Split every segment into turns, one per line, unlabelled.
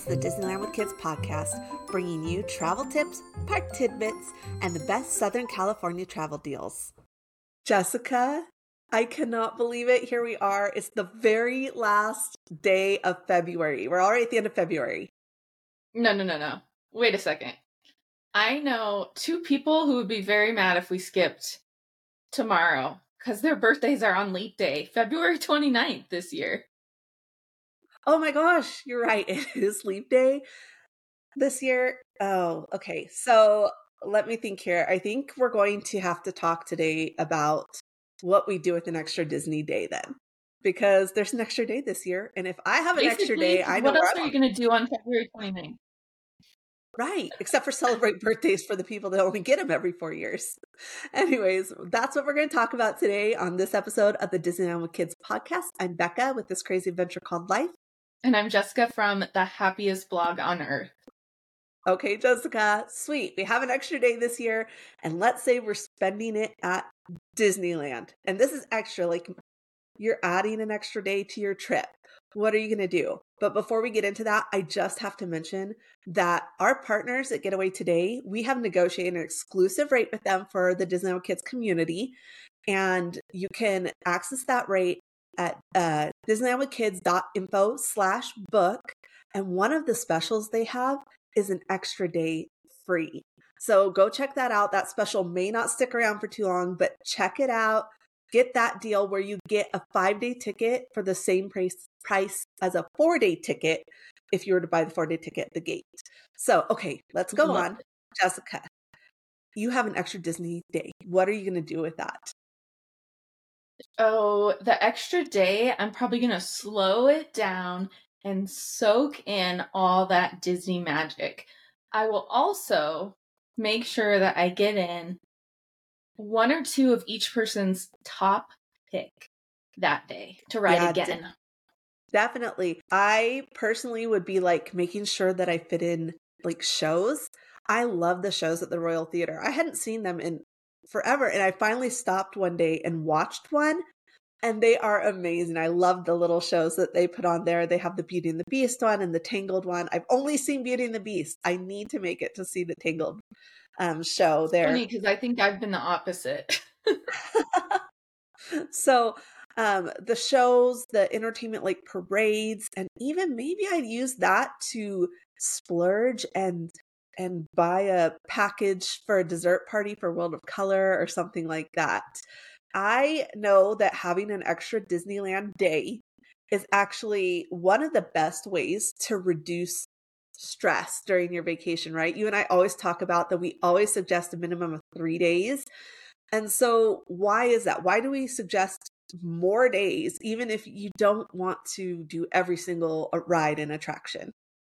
the Disneyland with Kids podcast, bringing you travel tips, park tidbits, and the best Southern California travel deals. Jessica, I cannot believe it. Here we are. It's the very last day of February. We're already at the end of February.
No. Wait a second. I know two people who would be very mad if we skipped tomorrow because their birthdays are on leap day, February 29th this year.
Oh my gosh, you're right. It is leap day this year. Oh, okay. So let me think here. I think we're going to have to talk today about what we do with an extra Disney day then. Because there's an extra day this year. And if I have an extra day, I know
what else are you going to do on February 29th?
Right. Except for celebrate birthdays for the people that only get them every 4 years. Anyways, that's what we're going to talk about today on this episode of the Disneyland with Kids podcast. I'm Becca with This Crazy Adventure Called Life.
And I'm Jessica from the happiest blog on earth.
Okay, Jessica, sweet. We have an extra day this year, and let's say we're spending it at Disneyland. And this is extra, like you're adding an extra day to your trip. What are you going to do? But before we get into that, I just have to mention that our partners at Getaway Today, we have negotiated an exclusive rate with them for the Disneyland with Kids community. And you can access that rate at disneylandwithkids.info/book. And one of the specials they have is an extra day free. So go check that out. That special may not stick around for too long, but check it out. Get that deal where you get a 5-day ticket for the same price as a 4-day ticket if you were to buy the 4-day ticket at the gate. So, okay, let's go on. Jessica, you have an extra Disney day. What are you going to do with that?
Oh, the extra day, I'm probably going to slow it down and soak in all that Disney magic. I will also make sure that I get in one or two of each person's top pick that day to ride again.
Definitely. I personally would be like making sure that I fit in like shows. I love the shows at the Royal Theater. I hadn't seen them in forever, and I finally stopped one day and watched one. And they are amazing. I love the little shows that they put on there. They have the Beauty and the Beast one and the Tangled one. I've only seen Beauty and the Beast. I need to make it to see the Tangled show there.
Funny because I think I've been the opposite.
So the shows, the entertainment like parades, and even maybe I'd use that to splurge and buy a package for a dessert party for World of Color or something like that. I know that having an extra Disneyland day is actually one of the best ways to reduce stress during your vacation, right? You and I always talk about that we always suggest a minimum of 3 days. And so why is that? Why do we suggest more days, even if you don't want to do every single ride and attraction?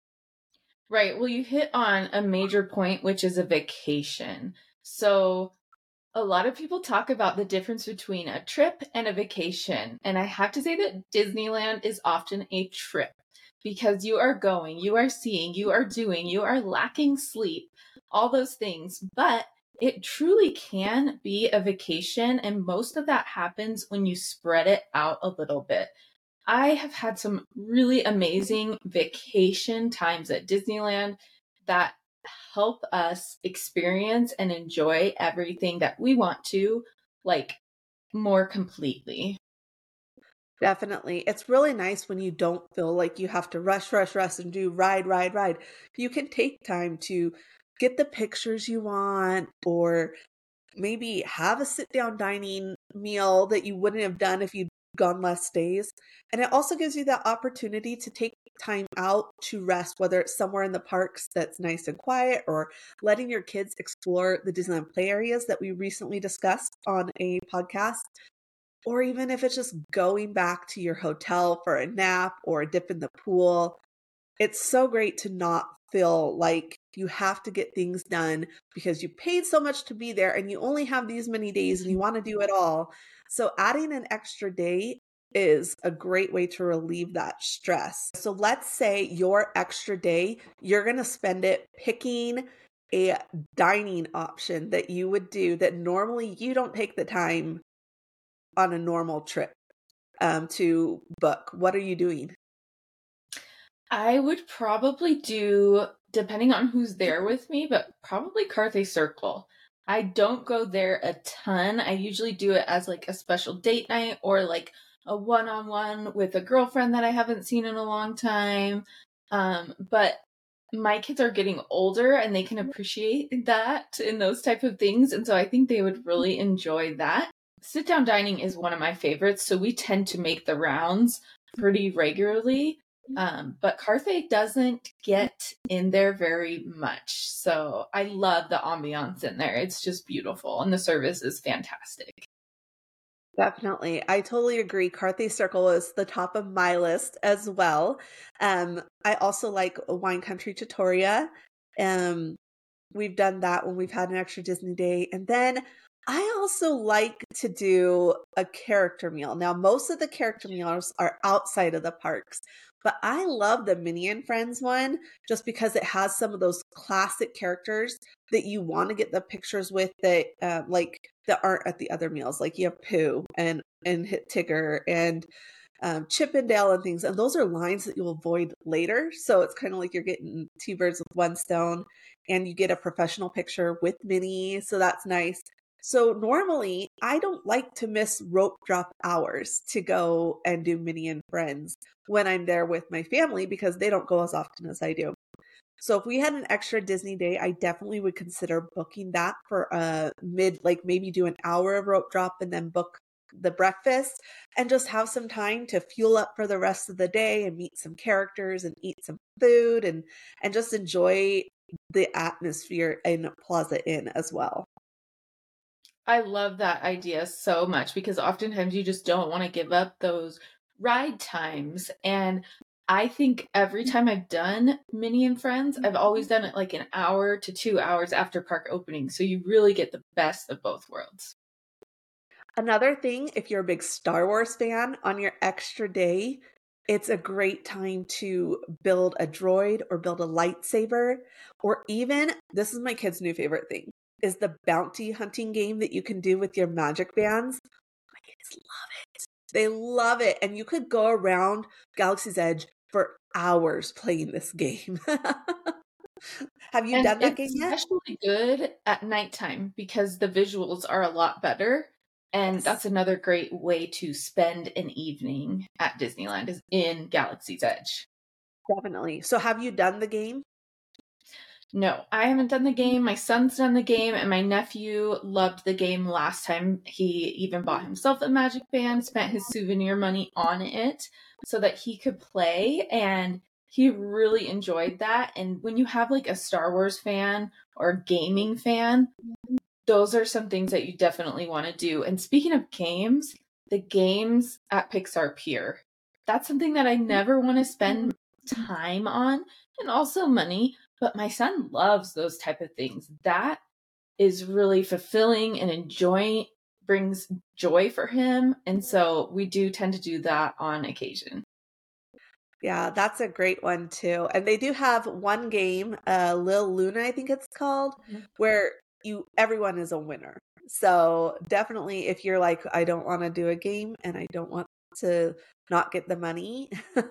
Right. Well, you hit on a major point, which is a vacation. So a lot of people talk about the difference between a trip and a vacation. And I have to say that Disneyland is often a trip because you are going, you are seeing, you are doing, you are lacking sleep, all those things. But it truly can be a vacation. And most of that happens when you spread it out a little bit. I have had some really amazing vacation times at Disneyland that help us experience and enjoy everything that we want to, like, more completely.
Definitely. It's really nice when you don't feel like you have to rush and do ride. You can take time to get the pictures you want, or maybe have a sit-down dining meal that you wouldn't have done if you'd gone less days. And it also gives you that opportunity to take time out to rest, whether it's somewhere in the parks that's nice and quiet, or letting your kids explore the Disneyland play areas that we recently discussed on a podcast, or even if it's just going back to your hotel for a nap or a dip in the pool. It's so great to not feel like you have to get things done because you paid so much to be there and you only have these many days and you want to do it all. So adding an extra day is a great way to relieve that stress. So let's say your extra day, you're going to spend it picking a dining option that you would do that normally you don't take the time on a normal trip to book. What are you doing?
I would probably do, depending on who's there with me, but probably Carthay Circle. I don't go there a ton. I usually do it as like a special date night or like a one-on-one with a girlfriend that I haven't seen in a long time. But my kids are getting older and they can appreciate that in those type of things. And so I think they would really enjoy that. Sit down dining is one of my favorites. So we tend to make the rounds pretty regularly. But Carthay doesn't get in there very much. So I love the ambiance in there. It's just beautiful. And the service is fantastic.
Definitely. I totally agree. Carthay Circle is the top of my list as well. I also like Wine Country Trattoria. Um, we've done that when we've had an extra Disney day. And then I also like to do a character meal. Now, most of the character meals are outside of the parks, but I love the Minnie and Friends one just because it has some of those classic characters that you want to get the pictures with that, like that aren't at the other meals. Like you have Pooh and Tigger and Chip and Dale and things. And those are lines that you'll avoid later. So it's kind of like you're getting two birds with one stone and you get a professional picture with Minnie. So that's nice. So normally I don't like to miss rope drop hours to go and do Minnie and Friends when I'm there with my family because they don't go as often as I do. So if we had an extra Disney day, I definitely would consider booking that for a like maybe do an hour of rope drop and then book the breakfast and just have some time to fuel up for the rest of the day and meet some characters and eat some food and just enjoy the atmosphere in Plaza Inn as well.
I love that idea so much because oftentimes you just don't want to give up those ride times. And I think every time I've done Minnie and Friends, I've always done it like an hour to 2 hours after park opening. So you really get the best of both worlds.
Another thing, if you're a big Star Wars fan, on your extra day, it's a great time to build a droid or build a lightsaber, or even, this is my kid's new favorite thing, is the bounty hunting game that you can do with your magic bands. My kids love it. They love it. And you could go around Galaxy's Edge for hours playing this game. Have you
And
done that
it's
game yet?
especially good at nighttime because the visuals are a lot better. And
Yes,
that's another great way to spend an evening at Disneyland is in Galaxy's Edge.
definitely. So have you done the game?
No, I haven't done the game. My son's done the game, and my nephew loved the game last time. He even bought himself a Magic Band, spent his souvenir money on it so that he could play, and he really enjoyed that. And when you have like a Star Wars fan or a gaming fan, those are some things that you definitely want to do. And speaking of games, the games at Pixar Pier, that's something that I never want to spend time on and also money, but my son loves those type of things. That is really fulfilling and enjoying, brings joy for him. And so we do tend to do that on occasion.
Yeah, that's a great one too. And they do have one game, Lil Luna, I think it's called,
Mhm.
where you everyone is a winner. So definitely if you're like, I don't want to do a game and I don't want to not get the money.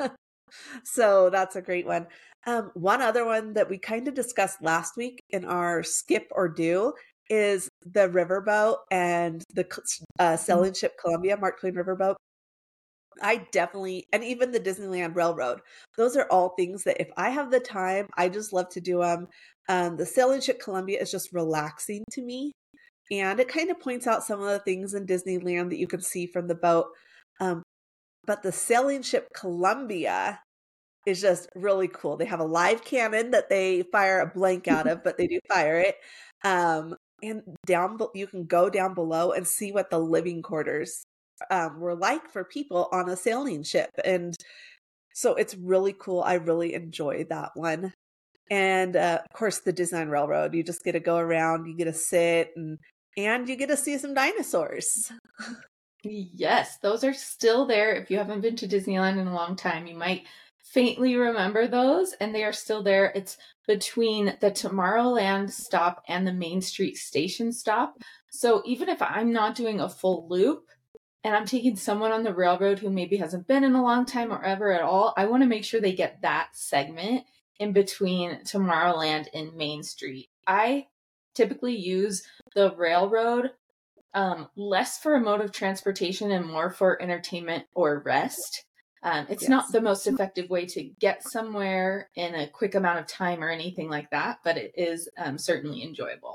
So that's a great one. One other one that we kind of discussed last week in our skip or do is the riverboat and the sailing ship Columbia, Mark Twain Riverboat. I definitely, and even the Disneyland Railroad, those are all things that if I have the time, I just love to do them. The sailing ship Columbia is just relaxing to me. And it kind of points out some of the things in Disneyland that you can see from the boat. Um, but the sailing ship Columbia is just really cool. They have a live cannon that they fire a blank out of, but they do fire it. And you can go down below and see what the living quarters were like for people on a sailing ship. And so it's really cool. I really enjoy that one. And of course, the Disneyland Railroad. You just get to go around, you get to sit, and you get to see some dinosaurs.
Yes, those are still there. If you haven't been to Disneyland in a long time, you might faintly remember those, and they are still there. It's between the Tomorrowland stop and the Main Street Station stop. So even if I'm not doing a full loop, and I'm taking someone on the railroad who maybe hasn't been in a long time or ever at all, I want to make sure they get that segment in between Tomorrowland and Main Street. I typically use the railroad less for a mode of transportation and more for entertainment or rest. It's not the most effective way to get somewhere in a quick amount of time or anything like that, but it is certainly enjoyable.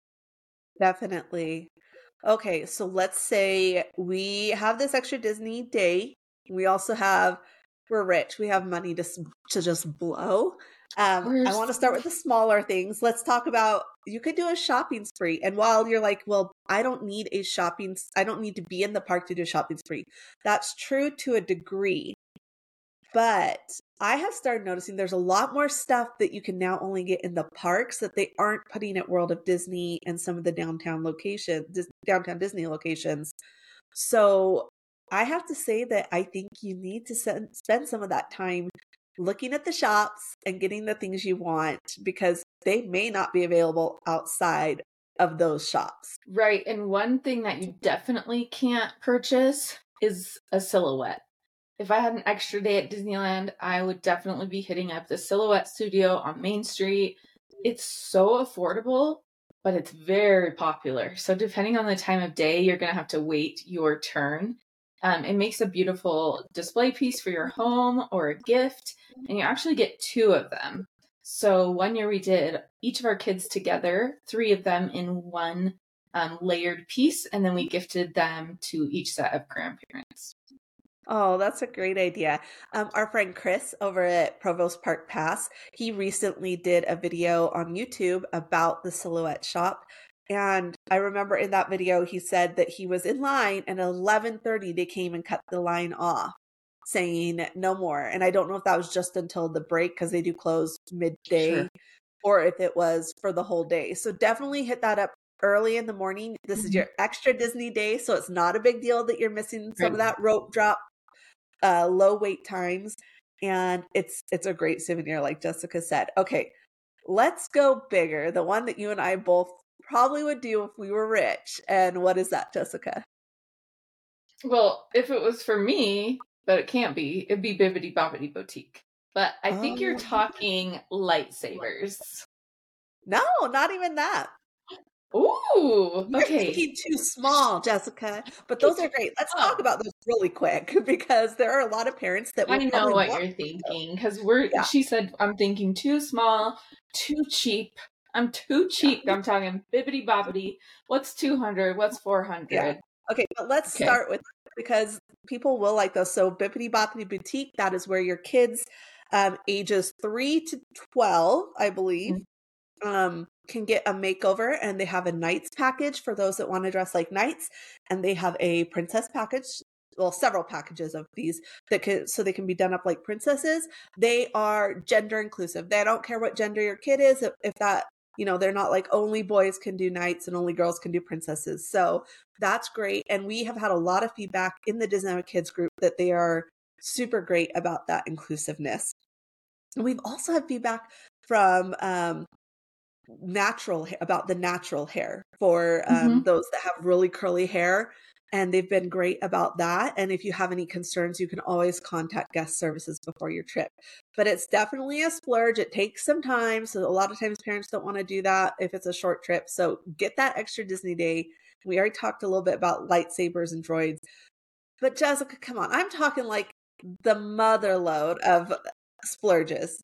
Definitely. Okay, so let's say we have this extra Disney day. We also have we're rich. We have money to just blow.
Of
I
course.
want to start with the smaller things. Let's talk about you could do a shopping spree. And while you're like, well, I don't need I don't need to be in the park to do a shopping spree. That's true to a degree. But I have started noticing there's a lot more stuff that you can now only get in the parks that they aren't putting at World of Disney and some of the downtown Disney locations. So I have to say that I think you need to spend some of that time looking at the shops and getting the things you want because they may not be available outside of those shops.
Right. And one thing that you definitely can't purchase is a silhouette. If I had an extra day at Disneyland, I would definitely be hitting up the Silhouette Studio on Main Street. It's so affordable, but it's very popular. So depending on the time of day, you're going to have to wait your turn. It makes a beautiful display piece for your home or a gift, and you actually get 2 of them. So one year we did each of our kids together, 3 of them in one layered piece, and then we gifted them to each set of grandparents.
Oh, that's a great idea. Our friend Chris over at Provost Park Pass, he recently did a video on YouTube about the Silhouette shop. And I remember in that video, he said that he was in line and at 11:30 they came and cut the line off saying no more. And I don't know if that was just until the break because they do close midday
Sure.
or if it was for the whole day. So definitely hit that up early in the morning. This is
Mhm.
your extra Disney day. So it's not a big deal that you're missing some of
Right.
that rope drop low wait times, and it's a great souvenir, like Jessica said. Okay, let's go bigger. The one that you and I both probably would do if we were rich. And what is that, Jessica?
Well, if it was for me, but it can't be, it'd be Bibbidi Bobbidi Boutique. But I think you're
Oh,
talking lightsabers.
no, not even that.
Ooh,
You're
okay.
thinking too small, Jessica. But those are great. Let's talk
Oh,
about those really quick because there are a lot of parents that
I
will
know
probably
what
want
you're
to.
thinking because
Yeah,
she said, I'm thinking too small, too cheap. I'm too
yeah,
cheap. I'm talking Bibbidi Bobbidi. What's 200? What's
yeah.
400?
Okay, but let's
Okay.
start with because people will like those. So Bippity Boppity Boutique, that is where your kids ages 3 to 12, I believe,
Mhm.
can get a makeover and they have a knights package for those that want to dress like knights and they have a princess package, well, several packages of these that can so they can be done up like princesses. They are gender inclusive. They don't care what gender your kid is if that they're not like only boys can do knights and only girls can do princesses. So that's great, and we have had a lot of feedback in the Disney Kids group that they are super great about that inclusiveness. And we've also had feedback from about the natural hair for
Mhm.
those that have really curly hair, and they've been great about that. And if you have any concerns, you can always contact guest services before your trip. But it's definitely a splurge. It takes some time, so a lot of times parents don't want to do that if it's a short trip. So get that extra Disney day. We already talked a little bit about lightsabers and droids, but Jessica, come on, I'm talking like the mother load of splurges.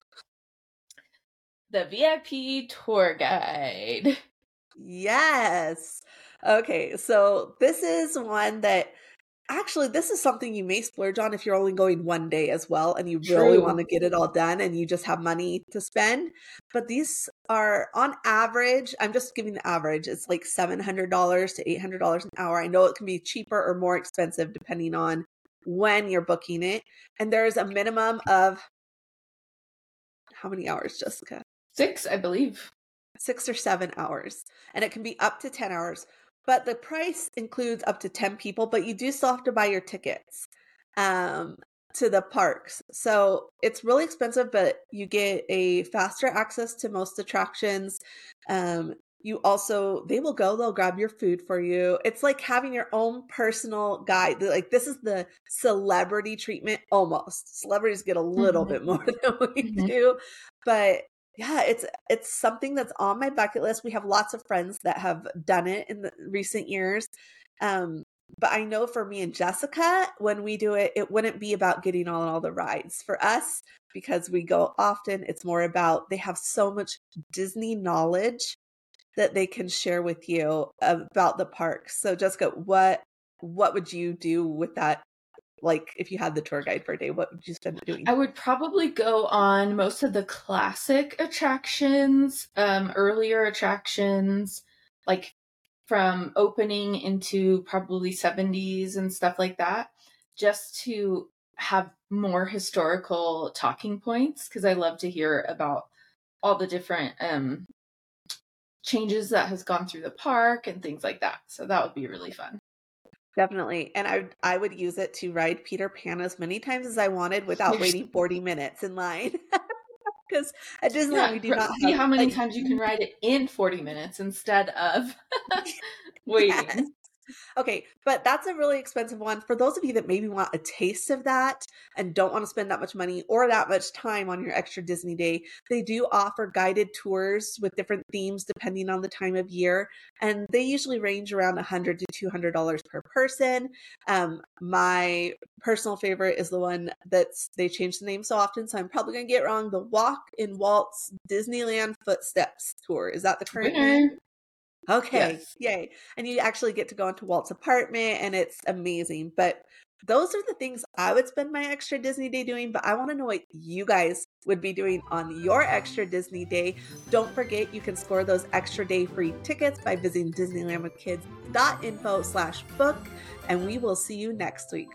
The VIP tour guide.
Yes. Okay, so this is one that actually this is something you may splurge on if you're only going one day as well and you really want
True.
to get it all done and you just have money to spend. But these are on average, I'm just giving the average, it's like $700 to $800 an hour. I know it can be cheaper or more expensive depending on when you're booking it. And there's a minimum of how many hours, Jessica?
6, I believe.
6 or 7 hours, and it can be up to 10 hours. But the price includes up to 10 people, but you do still have to buy your tickets um, to the parks. So it's really expensive, but you get a faster access to most attractions. Um, they will go, they'll grab your food for you. It's like having your own personal guide. Like this is the celebrity treatment almost. Celebrities get a little
Mhm.
bit more than we
Mhm.
do. But yeah, it's something that's on my bucket list. We have lots of friends that have done it in the recent years. Um, but I know for me and Jessica, when we do it, it wouldn't be about getting on all the rides. For us, because we go often, it's more about they have so much Disney knowledge that they can share with you about the parks. So Jessica, what would you do with that? Like if you had the tour guide for a day, what would you spend it doing?
I would probably go on most of the classic attractions, earlier attractions, like from opening into probably 70s and stuff like that, just to have more historical talking points, because I love to hear about all the different changes that has gone through the park and things like that. So that would be really fun.
Definitely. And I would use it to ride Peter Pan as many times as I wanted without waiting 40 minutes in line. Because at Disneyland, we do not
see
have
how many times you can ride it in 40 minutes instead of waiting.
Yes. Okay, but that's a really expensive one. For those of you that maybe want a taste of that and don't want to spend that much money or that much time on your extra Disney day, they do offer guided tours with different themes depending on the time of year. And they usually range around $100 to $200 per person. My personal favorite is the one they changed the name so often, so I'm probably going to get it wrong. The Walk in Walt's Disneyland Footsteps Tour. Is that the current name? Okay,
Yes.
yay. And you actually get to go into Walt's apartment and it's amazing. But those are the things I would spend my extra Disney day doing. But I want to know what you guys would be doing on your extra Disney day. Don't forget, you can score those extra day free tickets by visiting disneylandwithkids.info/book. And we will see you next week.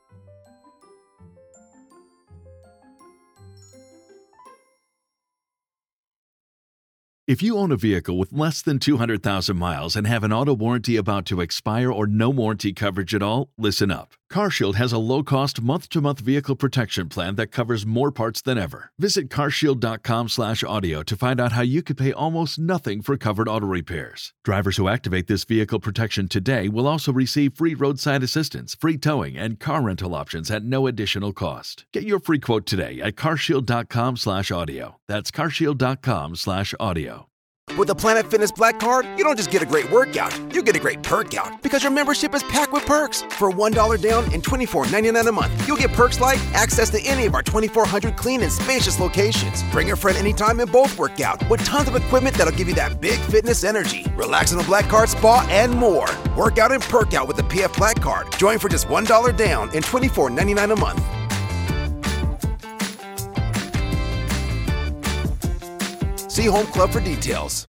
If you own a vehicle with less than 200,000 miles and have an auto warranty about to expire or no warranty coverage at all, listen up. CarShield has a low-cost month-to-month vehicle protection plan that covers more parts than ever. Visit carshield.com/audio to find out how you could pay almost nothing for covered auto repairs. Drivers who activate this vehicle protection today will also receive free roadside assistance, free towing, and car rental options at no additional cost. Get your free quote today at carshield.com/audio. That's carshield.com/audio.
With the Planet Fitness Black Card, you don't just get a great workout, you get a great perk out because your membership is packed with perks. For $1 down and $24.99 a month, you'll get perks like access to any of our 2,400 clean and spacious locations. Bring a friend anytime and both work out with tons of equipment that'll give you that big fitness energy. Relax on the Black Card spa and more. Work out and perk out with the PF Black Card. Join for just $1 down and $24.99 a month. See Home Club for details.